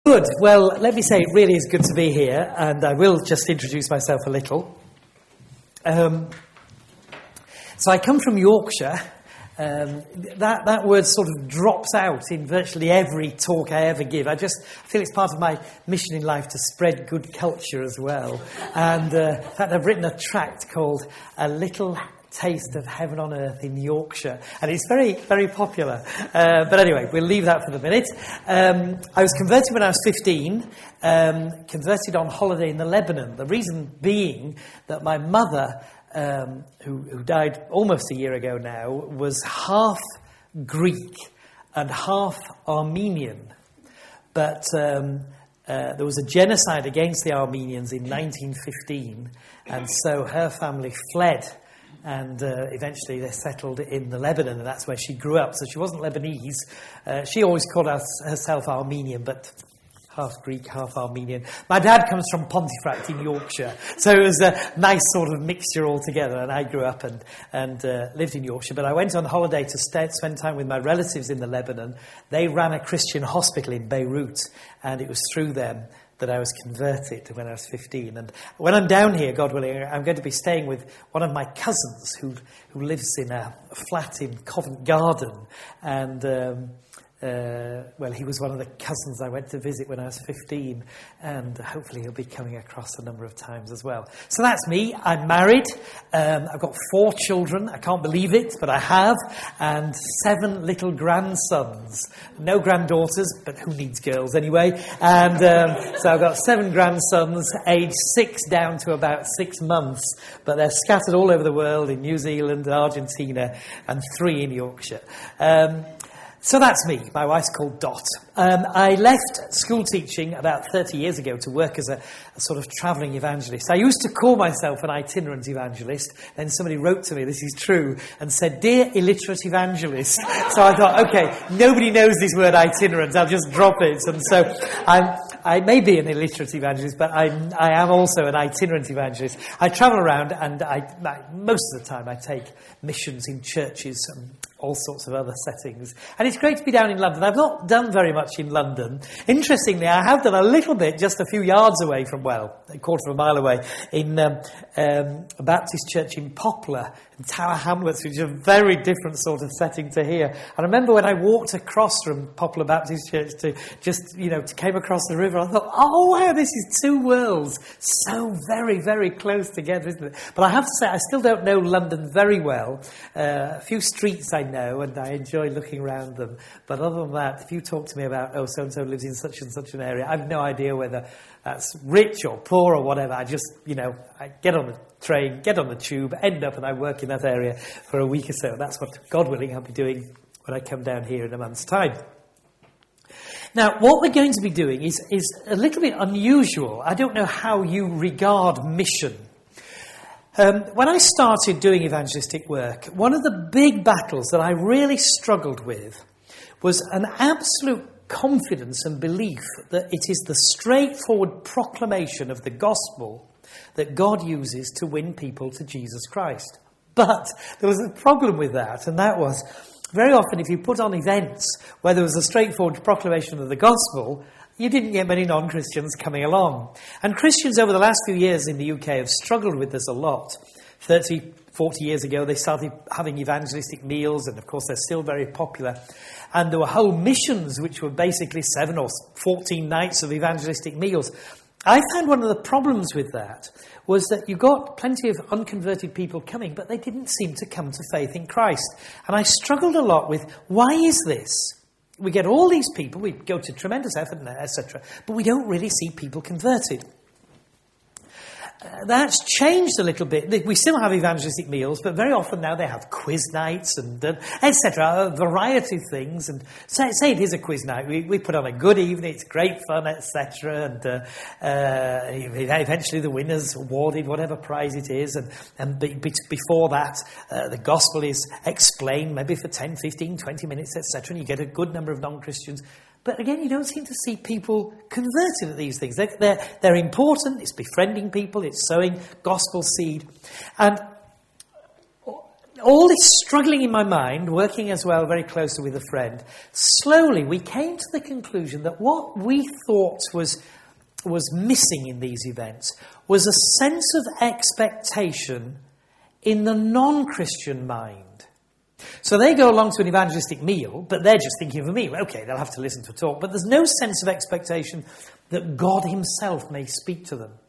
Good. Well, let me say it really is good to be here, and I will just introduce myself a little. So I come from Yorkshire. That word sort of drops out in virtually every talk I ever give. I feel it's part of my mission in life to spread good culture as well. And in fact, I've written a tract called A Little Taste of Heaven on Earth in Yorkshire, and it's very, very popular. But anyway, we'll leave that for the minute. I was converted when I was 15, converted on holiday in the Lebanon. The reason being that my mother, who died almost a year ago now, was half Greek and half Armenian. But there was a genocide against the Armenians in 1915, and so her family fled. And eventually they settled in the Lebanon, and that's where she grew up. So she wasn't Lebanese. She always called herself Armenian, but half Greek, half Armenian. My dad comes from Pontefract in Yorkshire, so it was a nice sort of mixture altogether. And I grew up and lived in Yorkshire. But I went on holiday to spend time with my relatives in the Lebanon. They ran a Christian hospital in Beirut, and it was through them that I was converted when I was 15. And when I'm down here, God willing, I'm going to be staying with one of my cousins who lives in a flat in Covent Garden. And, well, he was one of the cousins I went to visit when I was 15. And hopefully he'll be coming across a number of times as well. So that's me. I'm married. I've got 4 children. I can't believe it, but I have. And 7 little grandsons. No granddaughters, but who needs girls anyway? And so I've got 7 grandsons, aged 6 down to about 6 months. But they're scattered all over the world, in New Zealand, Argentina, and 3 in Yorkshire. So that's me. My wife's called Dot. I left school teaching about 30 years ago to work as a sort of travelling evangelist. I used to call myself an itinerant evangelist. Then somebody wrote to me, this is true, and said, "Dear illiterate evangelist." So I thought, okay, nobody knows this word itinerant. I'll just drop it. And so I may be an illiterate evangelist, but I am also an itinerant evangelist. I travel around, and most of the time I take missions in churches and all sorts of other settings. And it's great to be down in London. I've not done very much in London. Interestingly, I have done a little bit just a few yards away from, well, a quarter of a mile away, in a Baptist church in Poplar, in Tower Hamlets, which is a very different sort of setting to here. And I remember when I walked across from Poplar Baptist Church to came across the river, I thought, oh wow, this is 2 worlds. So very, very close together, isn't it? But I have to say, I still don't know London very well. A few streets I know, and I enjoy looking around them. But other than that, if you talk to me about, oh, so-and-so lives in such and such an area, I have no idea whether that's rich or poor or whatever. I just, I get on the train, get on the tube, end up, and I work in that area for a week or so. That's what, God willing, I'll be doing when I come down here in a month's time. Now, what we're going to be doing is a little bit unusual. I don't know how you regard mission. When I started doing evangelistic work, one of the big battles that I really struggled with was an absolute confidence and belief that it is the straightforward proclamation of the gospel that God uses to win people to Jesus Christ. But there was a problem with that, and that was, very often if you put on events where there was a straightforward proclamation of the gospel, you didn't get many non-Christians coming along. And Christians over the last few years in the UK have struggled with this a lot. 30, 40 years ago, they started having evangelistic meals, and of course they're still very popular. And there were whole missions which were basically 7 or 14 nights of evangelistic meals. I found one of the problems with that was that you got plenty of unconverted people coming, but they didn't seem to come to faith in Christ. And I struggled a lot with, why is this? We get all these people, we go to tremendous effort, etc., but we don't really see people converted. That's changed a little bit. We still have evangelistic meals, but very often now they have quiz nights and etc., a variety of things. And say it is a quiz night. We put on a good evening. It's great fun, etc. And eventually the winner's awarded whatever prize it is. And before that, the gospel is explained maybe for 10, 15, 20 minutes, etc. And you get a good number of non-Christians. But again, you don't seem to see people converted at these things. They're important. It's befriending people. It's sowing gospel seed. And all this struggling in my mind, working as well very closely with a friend, slowly we came to the conclusion that what we thought was missing in these events was a sense of expectation in the non-Christian mind. So they go along to an evangelistic meal, but they're just thinking of a meal. Okay, they'll have to listen to a talk, but there's no sense of expectation that God himself may speak to them.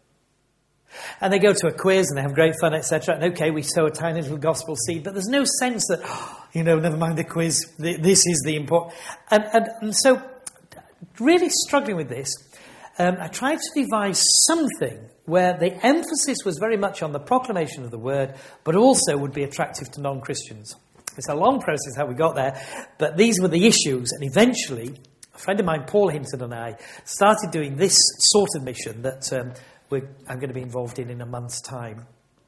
And they go to a quiz and they have great fun, etc. And okay, we sow a tiny little gospel seed, but there's no sense that, never mind the quiz, this is the important. And so, really struggling with this, I tried to devise something where the emphasis was very much on the proclamation of the word, but also would be attractive to non-Christians. It's a long process how we got there, but these were the issues, and eventually, a friend of mine, Paul Hinton, and I started doing this sort of mission that I'm going to be involved in a month's time,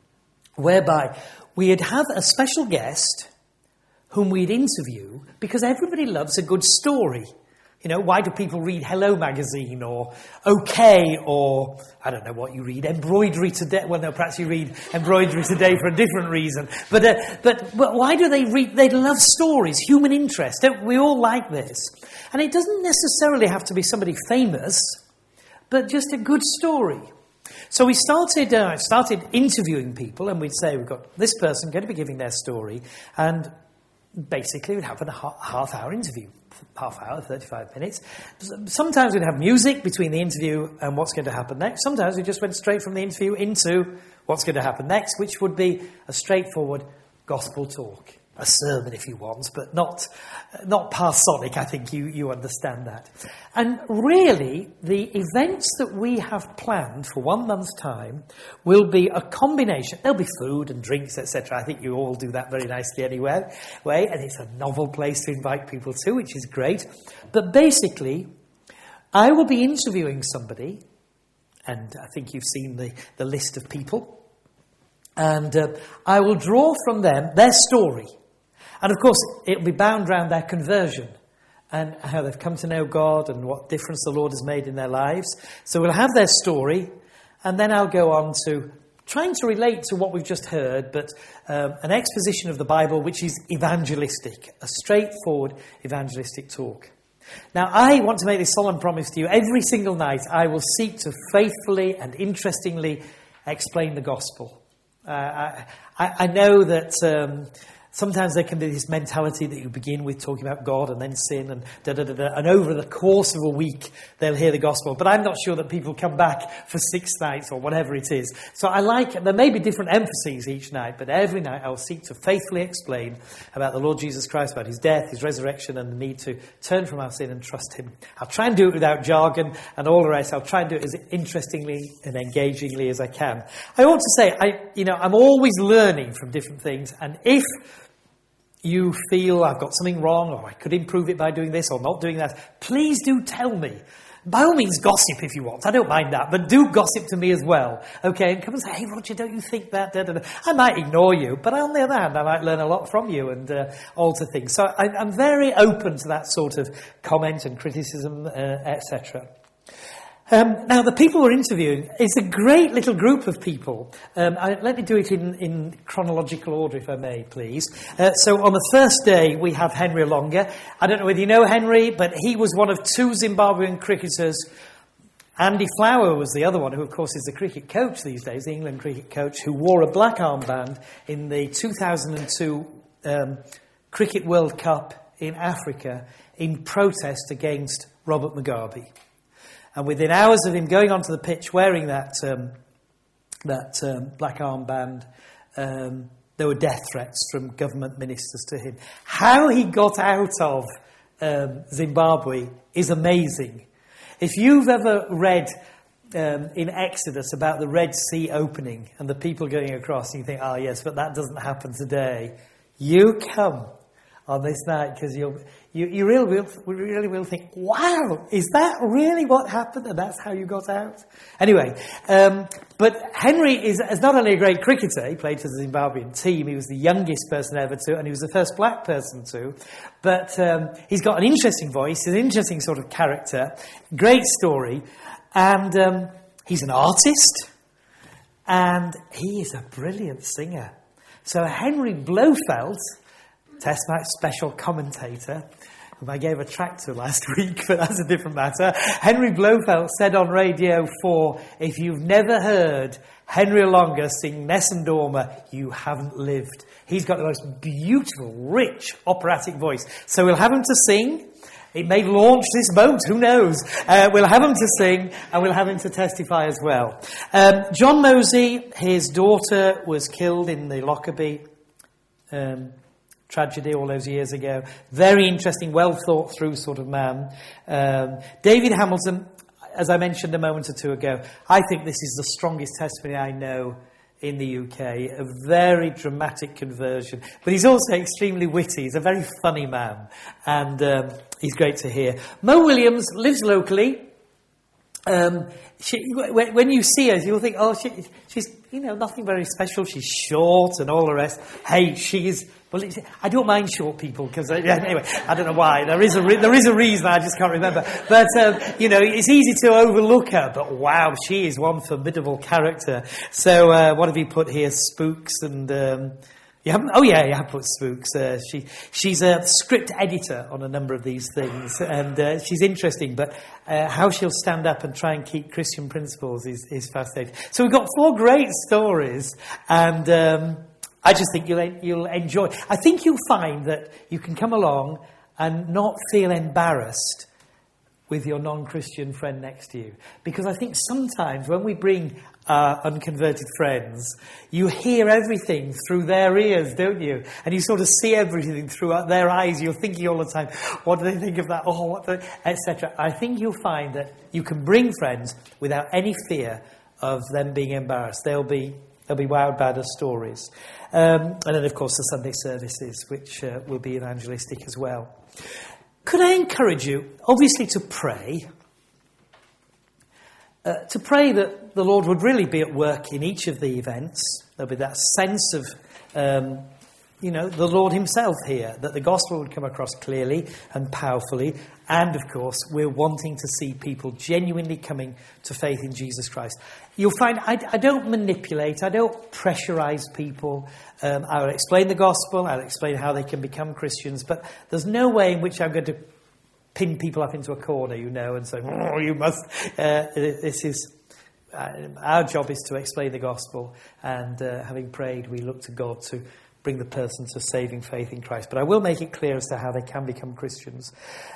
whereby we'd have a special guest whom we'd interview, because everybody loves a good story. Why do people read Hello Magazine or OK or, I don't know what you read, Embroidery Today? Well, no, perhaps you read Embroidery Today for a different reason. But why do they read? They love stories, human interest. Don't we all like this? And it doesn't necessarily have to be somebody famous, but just a good story. So we started interviewing people, and we'd say, we've got this person going to be giving their story, and basically we'd have a half-hour interview. Half hour, 35 minutes. Sometimes we'd have music between the interview and what's going to happen next. Sometimes we just went straight from the interview into what's going to happen next, which would be a straightforward gospel talk. A sermon, if you want, but not parsonic. I think you understand that. And really, the events that we have planned for 1 month's time will be a combination. There'll be food and drinks, etc. I think you all do that very nicely anyway. And it's a novel place to invite people to, which is great. But basically, I will be interviewing somebody, and I think you've seen the list of people, and I will draw from them their story. And of course, it'll be bound around their conversion and how they've come to know God and what difference the Lord has made in their lives. So we'll have their story, and then I'll go on to trying to relate to what we've just heard, but an exposition of the Bible which is evangelistic, a straightforward evangelistic talk. Now, I want to make this solemn promise to you. Every single night I will seek to faithfully and interestingly explain the gospel. I know that sometimes there can be this mentality that you begin with talking about God and then sin and and over the course of a week they'll hear the gospel. But I'm not sure that people come back for 6 nights or whatever it is. So there may be different emphases each night, but every night I'll seek to faithfully explain about the Lord Jesus Christ, about his death, his resurrection, and the need to turn from our sin and trust him. I'll try and do it without jargon and all the rest. I'll try and do it as interestingly and engagingly as I can. I ought to say, I'm always learning from different things, and if you feel I've got something wrong, or I could improve it by doing this or not doing that, please do tell me. By all means, gossip if you want. I don't mind that, but do gossip to me as well. Okay, and come and say, hey, Roger, don't you think that? I might ignore you, but on the other hand, I might learn a lot from you and alter things. So I'm very open to that sort of comment and criticism, etc. Now, the people we're interviewing is a great little group of people. Let me do it in chronological order, if I may, please. So on the first day, we have Henry Olonga. I don't know whether you know Henry, but he was one of 2 Zimbabwean cricketers. Andy Flower was the other one, who, of course, is the cricket coach these days, the England cricket coach, who wore a black armband in the 2002 Cricket World Cup in Africa in protest against Robert Mugabe. And within hours of him going onto the pitch wearing that black armband, there were death threats from government ministers to him. How he got out of Zimbabwe is amazing. If you've ever read in Exodus about the Red Sea opening and the people going across, and you think, yes, but that doesn't happen today, you come on this night, because you really will think, wow, is that really what happened? And that's how you got out? Anyway, but Henry is not only a great cricketer, he played for the Zimbabwean team, he was the youngest person ever to, and he was the first black person to, but he's got an interesting voice, an interesting sort of character, great story, and he's an artist, and he is a brilliant singer. So Henry Blofeld, Test Match special commentator, whom I gave a track to last week, but that's a different matter. Henry Blofeld said on Radio 4, if you've never heard Henry Olonga sing Nessun Dorma, you haven't lived. He's got the most beautiful, rich, operatic voice. So we'll have him to sing. It may launch this boat, who knows? We'll have him to sing, and we'll have him to testify as well. John Mosey, his daughter was killed in the Lockerbie tragedy all those years ago. Very interesting, well thought through sort of man. David Hamilton, as I mentioned a moment or two ago, I think this is the strongest testimony I know in the UK. A very dramatic conversion. But he's also extremely witty. He's a very funny man. And he's great to hear. Mo Williams lives locally. When you see her, you'll think, oh, she's, nothing very special. She's short and all the rest. Hey, well, I don't mind short people because, anyway, I don't know why. There is a reason, I just can't remember. But, it's easy to overlook her. But wow, she is one formidable character. So, what have you put here? Spooks and... You haven't? Oh yeah, you have put Spooks. She's a script editor on a number of these things, and she's interesting. But how she'll stand up and try and keep Christian principles is fascinating. So we've got 4 great stories, and I just think you'll enjoy. I think you'll find that you can come along and not feel embarrassed with your non-Christian friend next to you, because I think sometimes when we bring unconverted friends, you hear everything through their ears, don't you? And you sort of see everything through their eyes. You're thinking all the time, what do they think of that? Oh, etc. I think you'll find that you can bring friends without any fear of them being embarrassed. They'll be wowed by the stories. And then, of course, the Sunday services, which will be evangelistic as well. Could I encourage you, obviously, to pray that the Lord would really be at work in each of the events. There'll be that sense of, the Lord himself here, that the gospel would come across clearly and powerfully. And, of course, we're wanting to see people genuinely coming to faith in Jesus Christ. You'll find I don't manipulate, I don't pressurize people. I'll explain the gospel, I'll explain how they can become Christians, but there's no way in which I'm going to pin people up into a corner, and say, oh, you must. This is our job is to explain the gospel, and having prayed, we look to God to bring the person to saving faith in Christ. But I will make it clear as to how they can become Christians.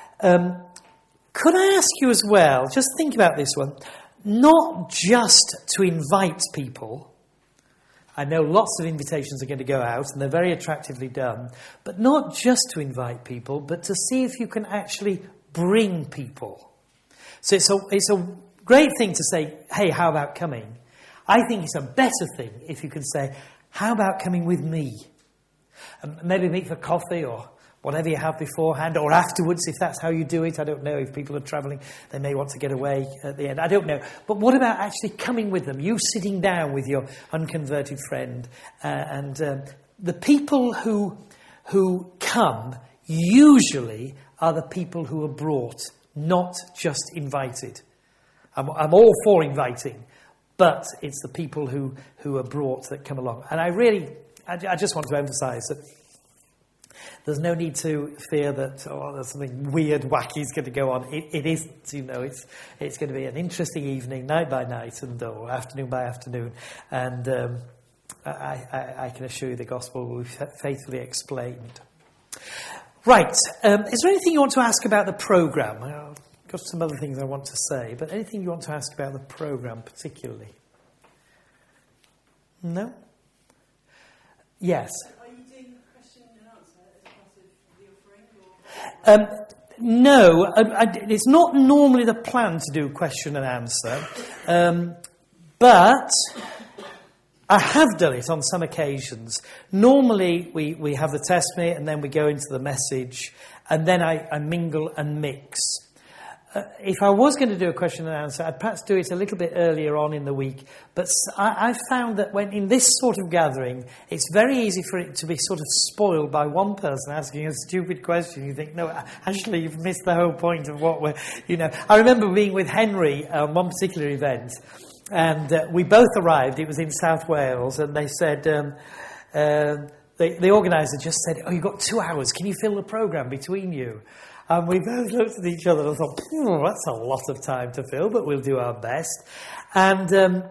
Could I ask you as well, just think about this one, not just to invite people. I know lots of invitations are going to go out, and they're very attractively done, but not just to invite people, but to see if you can actually bring people. So it's a great thing to say, hey, how about coming? I think it's a better thing if you can say, how about coming with me? And maybe meet for coffee or whatever you have beforehand, or afterwards, if that's how you do it. I don't know. If people are travelling, they may want to get away at the end. I don't know. But what about actually coming with them? You sitting down with your unconverted friend. And the people who come usually are the people who are brought, not just invited. I'm all for inviting, but it's the people who are brought that come along. And I just want to emphasise that there's no need to fear that, there's something weird, wacky is going to go on. It isn't, it's going to be an interesting evening, night by night, or afternoon by afternoon. And I can assure you the gospel will be faithfully explained. Right, is there anything you want to ask about the programme? I've got some other things I want to say, but anything you want to ask about the programme particularly? No? Yes? No, it's not normally the plan to do question and answer, but I have done it on some occasions. Normally we have the testimony and then we go into the message, and then I mingle and mix. If I was going to do a question and answer, I'd perhaps do it a little bit earlier on in the week. But I found that when in this sort of gathering, it's very easy for it to be sort of spoiled by one person asking a stupid question. You think, no, actually, you've missed the whole point of what we're, I remember being with Henry on one particular event, and we both arrived. It was in South Wales, and they said, the organiser just said, "Oh, you've got 2 hours. Can you fill the programme between you?" And we both looked at each other and thought, that's a lot of time to fill, but we'll do our best. And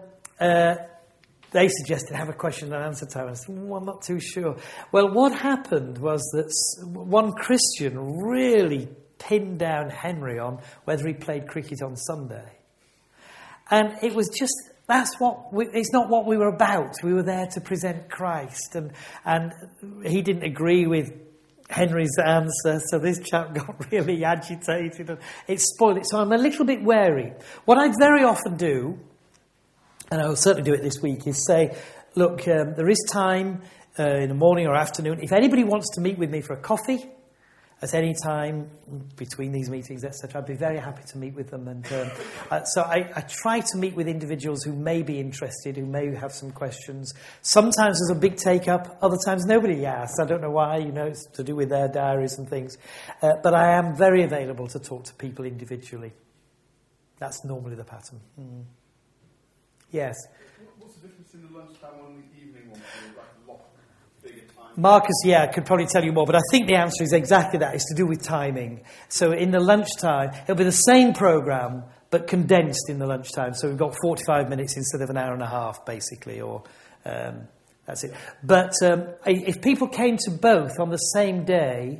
they suggested have a question and answer time. I said, I'm not too sure. Well, what happened was that one Christian really pinned down Henry on whether he played cricket on Sunday. And it was just, it's not what we were about. We were there to present Christ. And he didn't agree with Henry's answer, so this chap got really agitated and it spoiled it. So I'm a little bit wary. What I very often do, and I will certainly do it this week, is say, look, there is time in the morning or afternoon. If anybody wants to meet with me for a coffee at any time between these meetings, etc., I'd be very happy to meet with them. And so I try to meet with individuals who may be interested, who may have some questions. Sometimes there's a big take-up, other times nobody asks. I don't know why, it's to do with their diaries and things. But I am very available to talk to people individually. That's normally the pattern. Yes? What's the difference in the lunchtime one and the evening one? Like a lot bigger time? Marcus, could probably tell you more, but I think the answer is exactly that. It's to do with timing. So in the lunchtime, it'll be the same programme, but condensed in the lunchtime. So we've got 45 minutes instead of an hour and a half, basically, or that's it. But if people came to both on the same day,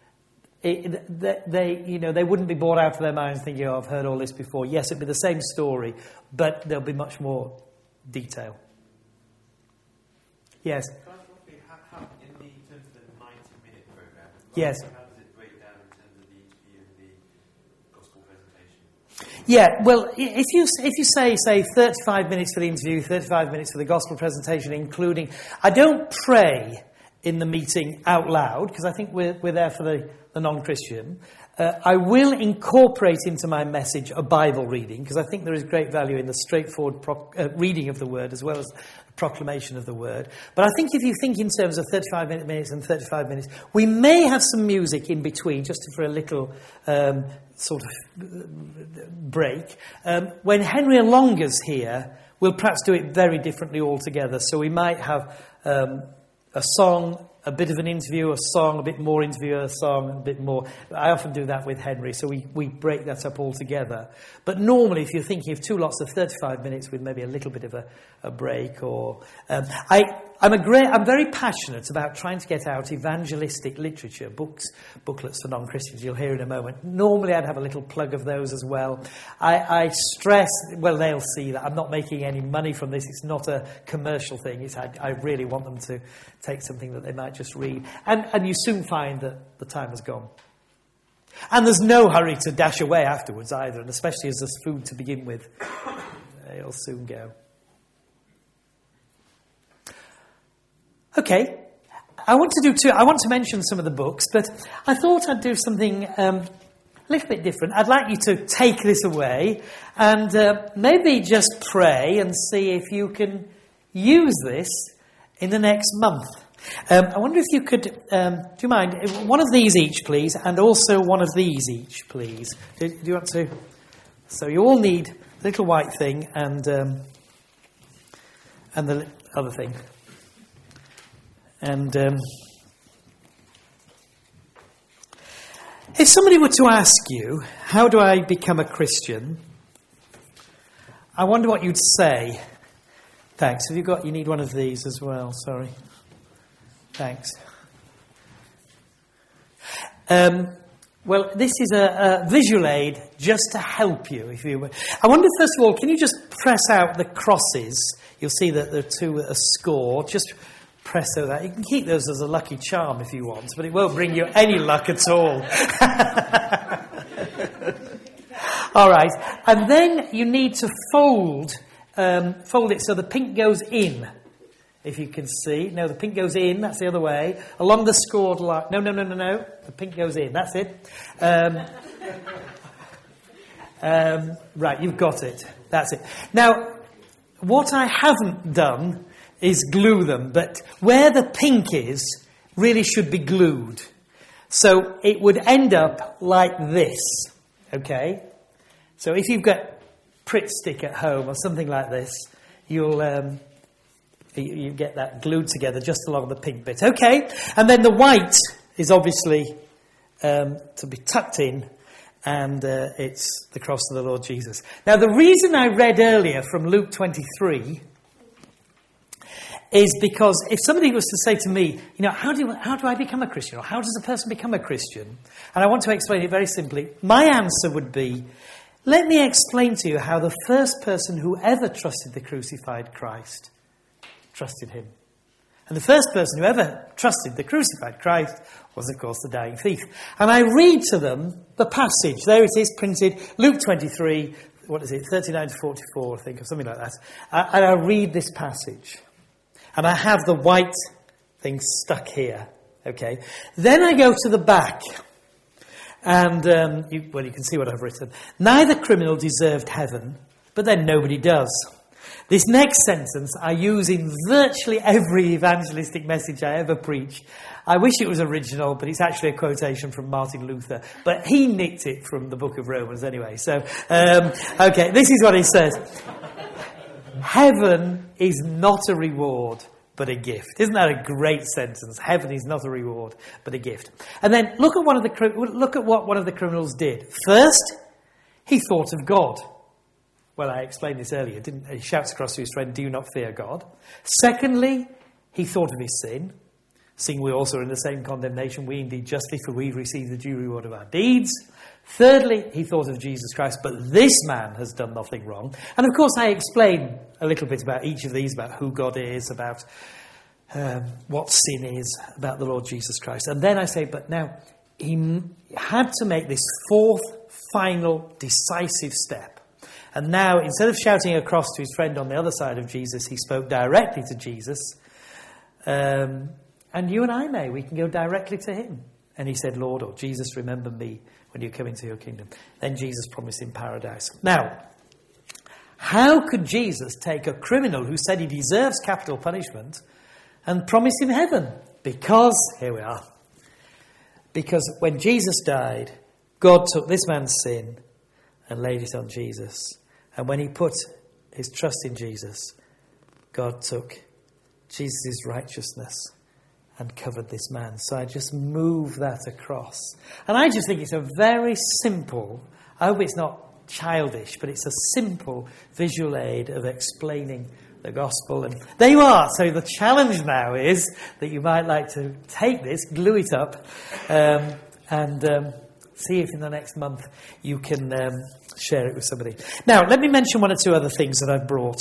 they wouldn't be bored out of their minds thinking, I've heard all this before. Yes, it'd be the same story, but there'll be much more detail. Yes? How, in terms of the 90-minute programme, yes. How does it break down in terms of the interview and the gospel presentation? Yeah, well, if you say 35 minutes for the interview, 35 minutes for the gospel presentation, including... I don't pray in the meeting out loud, because I think we're there for the non-Christian. I will incorporate into my message a Bible reading, because I think there is great value in the straightforward reading of the Word as well as proclamation of the Word. But I think if you think in terms of 35 minutes and 35 minutes, we may have some music in between, just for a little sort of break. When Henry Longa's here, we'll perhaps do it very differently altogether. So we might have a song, a bit of an interview, a song, a bit more interview, a song, a bit more. I often do that with Henry, so we break that up all together. But normally, if you're thinking of 2 lots of 35 minutes with maybe a little bit of a break, or I'm very passionate about trying to get out evangelistic literature, booklets for non-Christians. You'll hear in a moment. Normally, I'd have a little plug of those as well. I stress, well, they'll see that I'm not making any money from this. It's not a commercial thing. I really want them to take something that they might just read. And you soon find that the time has gone. And there's no hurry to dash away afterwards either, and especially as there's food to begin with. It'll soon go. Okay, I want to mention some of the books, but I thought I'd do something a little bit different. I'd like you to take this away and maybe just pray and see if you can use this in the next month. I wonder if you could, do you mind, one of these each, please, and also one of these each, please. Do you want to? So you all need the little white thing and the other thing. And if somebody were to ask you, how do I become a Christian? I wonder what you'd say. Thanks. Have you need one of these as well? Sorry. Thanks. Well, this is a visual aid just to help you, if you will. I wonder, first of all, can you just press out the crosses? You'll see that there are 2 that are scored. Just press those out. You can keep those as a lucky charm if you want, but it won't bring you any luck at all. All right. And then you need to fold it so the pink goes in. If you can see. No, the pink goes in. That's the other way. Along the scored line. No. The pink goes in. That's it. Right, you've got it. That's it. Now, what I haven't done is glue them, but where the pink is really should be glued. So it would end up like this. Okay? So if you've got Pritt stick at home or something like this, you'll You get that glued together just along the pink bit. Okay, and then the white is obviously to be tucked in, and it's the cross of the Lord Jesus. Now, the reason I read earlier from Luke 23 is because if somebody was to say to me, how do I become a Christian? Or how does a person become a Christian? And I want to explain it very simply. My answer would be, let me explain to you how the first person who ever trusted the crucified Christ trusted him. And the first person who ever trusted the crucified Christ was, of course, the dying thief. And I read to them the passage. There it is, printed, Luke 23, 39 to 44, I think, or something like that. And I read this passage. And I have the white thing stuck here, okay? Then I go to the back. And, you can see what I've written. Neither criminal deserved heaven, but then nobody does. This next sentence I use in virtually every evangelistic message I ever preach. I wish it was original, but it's actually a quotation from Martin Luther. But he nicked it from the book of Romans anyway. So, okay, this is what he says. Heaven is not a reward, but a gift. Isn't that a great sentence? Heaven is not a reward, but a gift. And then look at what one of the criminals did. First, he thought of God. Well, I explained this earlier, didn't he? He shouts across to his friend, "Do not fear God." Secondly, he thought of his sin, seeing we also are in the same condemnation, we indeed justly, for we receive the due reward of our deeds. Thirdly, he thought of Jesus Christ, but this man has done nothing wrong. And of course, I explain a little bit about each of these, about who God is, about what sin is, about the Lord Jesus Christ. And then I say, but now, he had to make this fourth, final, decisive step. And now, instead of shouting across to his friend on the other side of Jesus, he spoke directly to Jesus. And you and I we can go directly to him. And he said, "Lord," or "Jesus, remember me when you come into your kingdom." Then Jesus promised him paradise. Now, how could Jesus take a criminal who said he deserves capital punishment and promise him heaven? Because, here we are, because when Jesus died, God took this man's sin and laid it on Jesus. And when he put his trust in Jesus, God took Jesus' righteousness and covered this man. So I just move that across. And I just think it's a very simple, I hope it's not childish, but it's a simple visual aid of explaining the gospel. And there you are. So the challenge now is that you might like to take this, glue it up, and see if in the next month you can share it with somebody. Now, let me mention one or two other things that I've brought.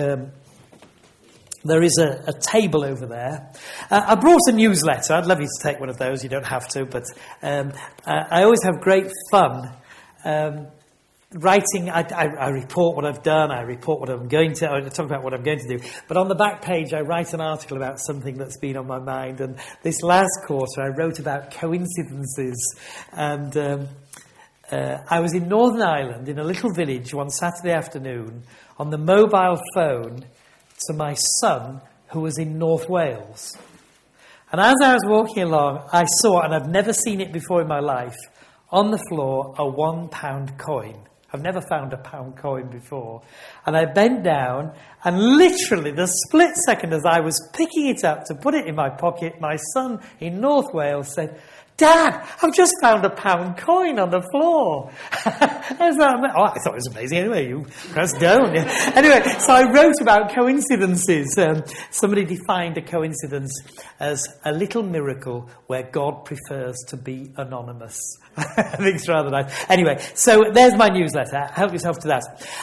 There is a table over there. I brought a newsletter. I'd love you to take one of those. You don't have to, but I always have great fun writing. I report what I've done. I report what I'm going to. I talk about what I'm going to do. But on the back page, I write an article about something that's been on my mind. And this last quarter, I wrote about coincidences. And I was in Northern Ireland, in a little village, one Saturday afternoon, on the mobile phone to my son, who was in North Wales. And as I was walking along, I saw, and I've never seen it before in my life, on the floor, a £1 coin. I've never found a pound coin before. And I bent down, and literally the split second as I was picking it up to put it in my pocket, my son in North Wales said, "Dad, I've just found a pound coin on the floor." I thought it was amazing. Anyway, you press down. Yeah. Anyway, so I wrote about coincidences. Somebody defined a coincidence as a little miracle where God prefers to be anonymous. I think it's rather nice. Anyway, so there's my newsletter. Help yourself to that.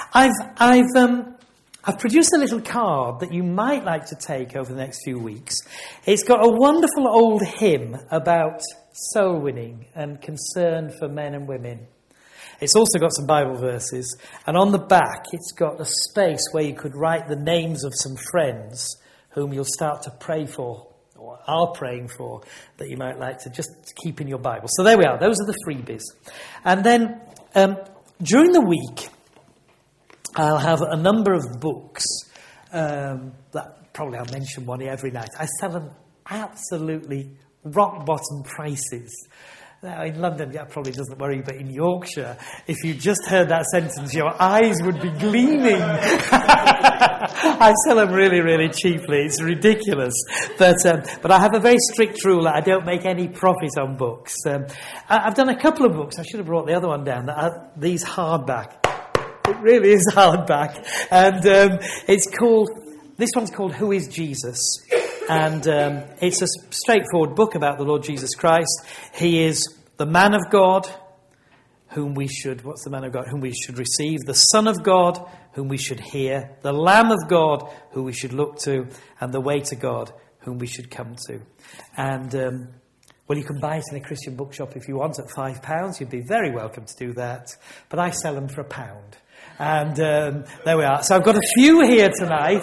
I've produced a little card that you might like to take over the next few weeks. It's got a wonderful old hymn about soul winning and concern for men and women. It's also got some Bible verses, and on the back it's got a space where you could write the names of some friends whom you'll start to pray for, or are praying for, that you might like to just keep in your Bible. So there we are. Those are the freebies. And then during the week, I'll have a number of books that probably I'll mention one every night. I sell them absolutely rock-bottom prices. Now, in London, that probably doesn't worry, but in Yorkshire, if you just heard that sentence, your eyes would be gleaming. I sell them really, really cheaply. It's ridiculous. But I have a very strict rule that I don't make any profit on books. I've done a couple of books. I should have brought the other one down. These hardback. It really is hardback. And this one's called Who is Jesus? And it's a straightforward book about the Lord Jesus Christ. He is the man of God, whom we should receive, the Son of God, whom we should hear, the Lamb of God, who we should look to, and the way to God, whom we should come to. And, you can buy it in a Christian bookshop if you want at £5. You'd be very welcome to do that. But I sell them for £1. And there we are. So I've got a few here tonight.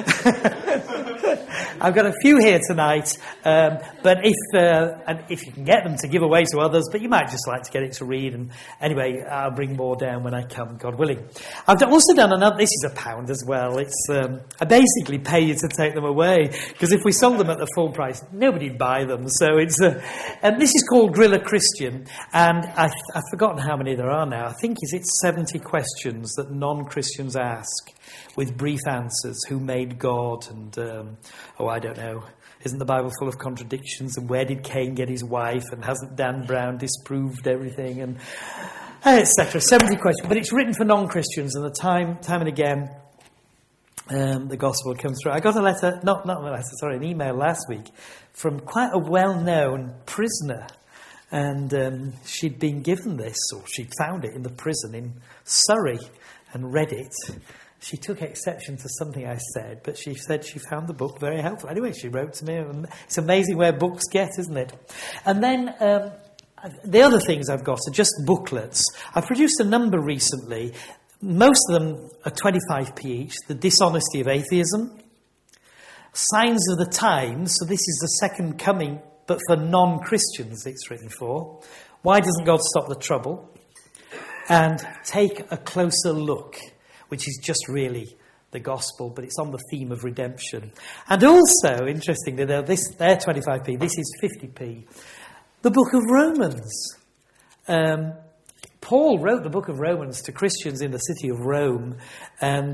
But if you can get them to give away to others, but you might just like to get it to read. And anyway, I'll bring more down when I come, God willing. I've also done another. This is £1 as well. It's I basically pay you to take them away, because if we sold them at the full price, nobody'd buy them. So and this is called Grill a Christian, and I've forgotten how many there are now. I think it's 70 questions that non-Christians ask, with brief answers. Who made God? And, I don't know. Isn't the Bible full of contradictions? And where did Cain get his wife? And hasn't Dan Brown disproved everything? And etc. 70 questions. But it's written for non-Christians, and the time and again, the gospel comes through. I got a letter, an email last week from quite a well-known prisoner. And she'd been given this, or she'd found it in the prison in Surrey and read it. She took exception to something I said, but she said she found the book very helpful. Anyway, she wrote to me. It's amazing where books get, isn't it? And then the other things I've got are just booklets. I've produced a number recently. Most of them are 25p each. The Dishonesty of Atheism. Signs of the Times. So this is the second coming, but for non-Christians it's written for. Why doesn't God stop the trouble? And Take a Closer Look, which is just really the gospel, but it's on the theme of redemption. And also, interestingly, they're 25p, this is 50p. The book of Romans. Paul wrote the book of Romans to Christians in the city of Rome, and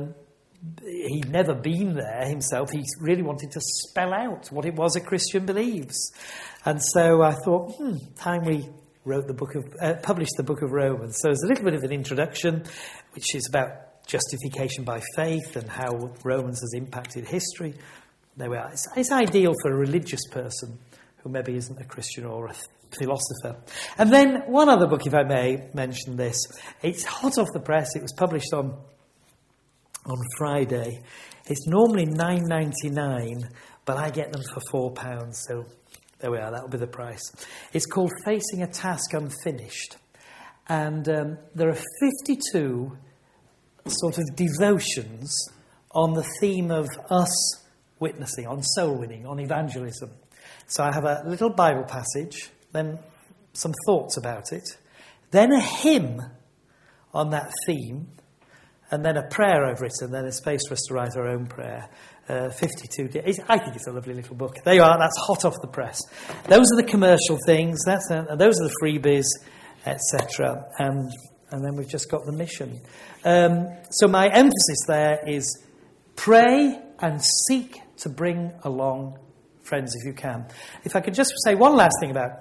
he'd never been there himself. He really wanted to spell out what it was a Christian believes. And so I thought, time we published the book of Romans. So there's a little bit of an introduction, which is about justification by faith and how Romans has impacted history. There we are. It's ideal for a religious person who maybe isn't a Christian or a philosopher. And then one other book, if I may mention this. It's hot off the press. It was published on Friday. It's normally $9.99, but I get them for £4. So there we are. That'll be the price. It's called Facing a Task Unfinished. And there are 52 sort of devotions on the theme of us witnessing, on soul winning, on evangelism. So I have a little Bible passage, then some thoughts about it, then a hymn on that theme, and then a prayer over it, and then a space for us to write our own prayer. 52 days. I think it's a lovely little book. There you are. That's hot off the press. Those are the commercial things. Those are the freebies, etc. And then we've just got the mission. So my emphasis there is pray and seek to bring along friends if you can. If I could just say one last thing about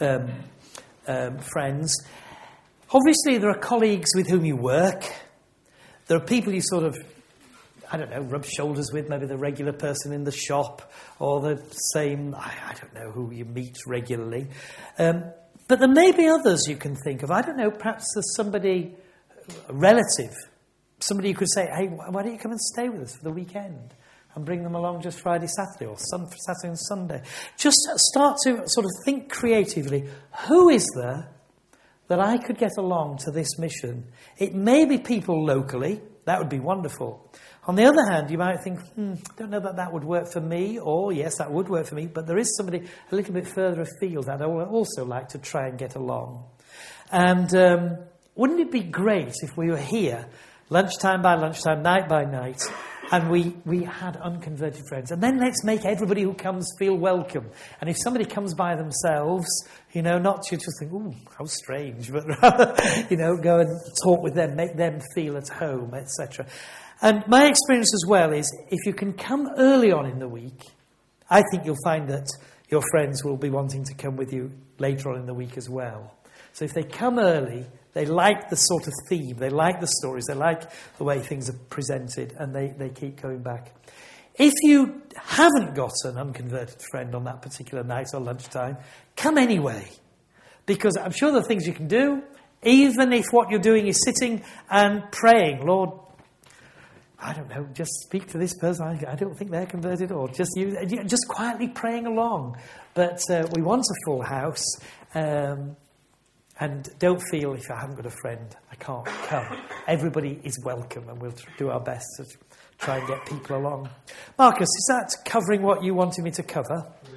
friends. Obviously, there are colleagues with whom you work. There are people you sort of, rub shoulders with, maybe the regular person in the shop or the same, I don't know, who you meet regularly. But there may be others you can think of. I don't know, perhaps there's somebody, a relative, somebody you could say, hey, why don't you come and stay with us for the weekend and bring them along just Friday, Saturday, or Saturday and Sunday. Just start to sort of think creatively, who is there that I could get along to this mission? It may be people locally, that would be wonderful. On the other hand, you might think, I don't know that would work for me, or yes, that would work for me, but there is somebody a little bit further afield that I would also like to try and get along. And wouldn't it be great if we were here, lunchtime by lunchtime, night by night, And we had unconverted friends. And then let's make everybody who comes feel welcome. And if somebody comes by themselves, not to just think, ooh, how strange, but rather, go and talk with them, make them feel at home, etc. And my experience as well is if you can come early on in the week, I think you'll find that your friends will be wanting to come with you later on in the week as well. So if they come early, they like the sort of theme, they like the stories, they like the way things are presented, and they keep coming back. If you haven't got an unconverted friend on that particular night or lunchtime, come anyway. Because I'm sure there are things you can do, even if what you're doing is sitting and praying, Lord, I don't know, just speak to this person. I don't think they're converted, or just quietly praying along. But we want a full house, and don't feel if I haven't got a friend, I can't come. Everybody is welcome, and we'll do our best to try and get people along. Marcus, is that covering what you wanted me to cover?